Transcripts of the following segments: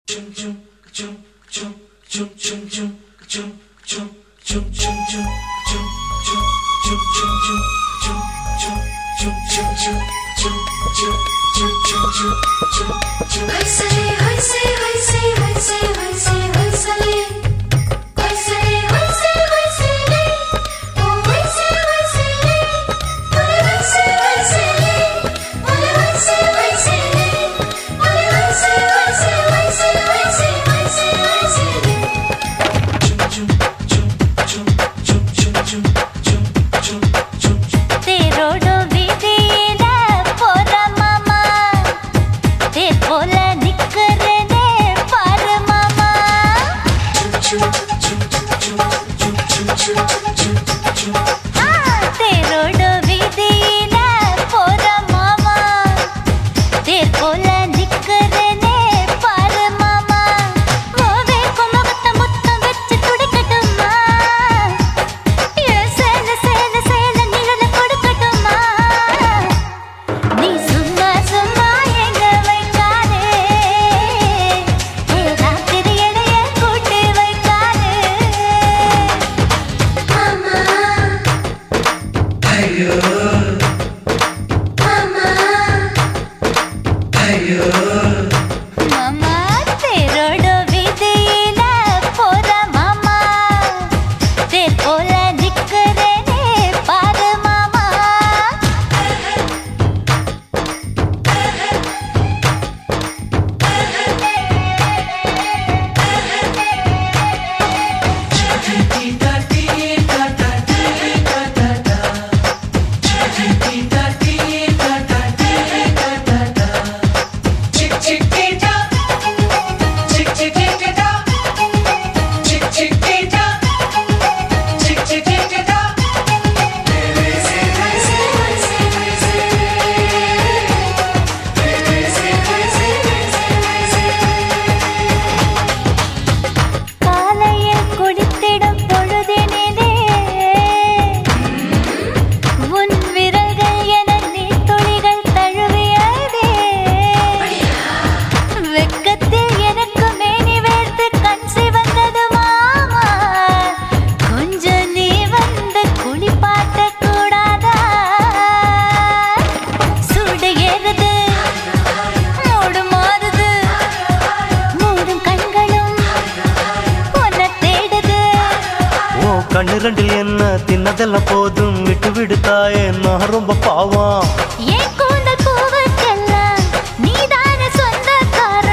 கண்ணு ரெண்டில் என்ன தின்னதெல்லாம் போதும் விட்டு விடுத்தாயே நான் ரொம்ப பாவம் ஏன் கூந்தல் பூவுக்கெல்லாம் நீதான சொந்தக்கார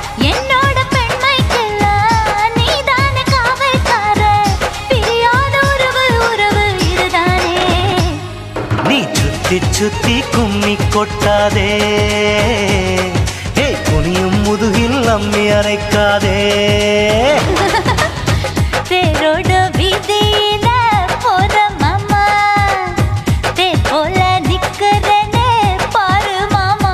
என்னோட பெண்மைக்கெல்லாம் நீதான காவல்கார பிரியாத உறவு இதுதானே நீ சுத்தி சுத்தி கும்மி கொட்டாதே குனியும் முதுகில் அம்மி அரைக்காதே தேரோட வீதியில போற மாமா தேர் போல நிக்கிறனே பாரு மாமா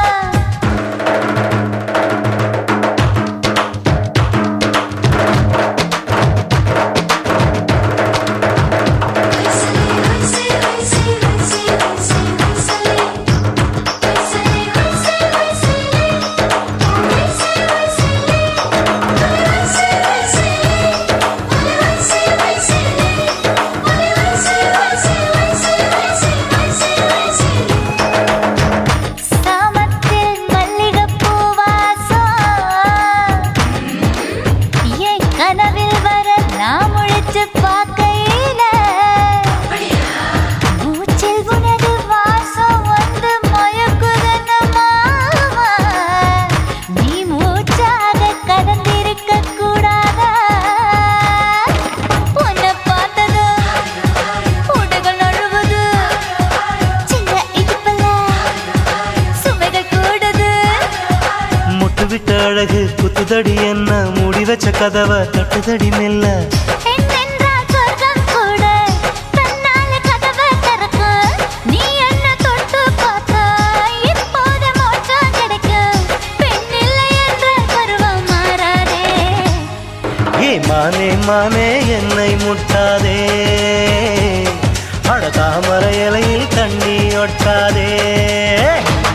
அழகு குத்துதடி என்ன மூடி வச்ச கதவை தட்டுதடி மெல்ல மானே மானே என்னை முட்டாதே அட தாமரை இலையில் தண்ணி ஒட்டாதே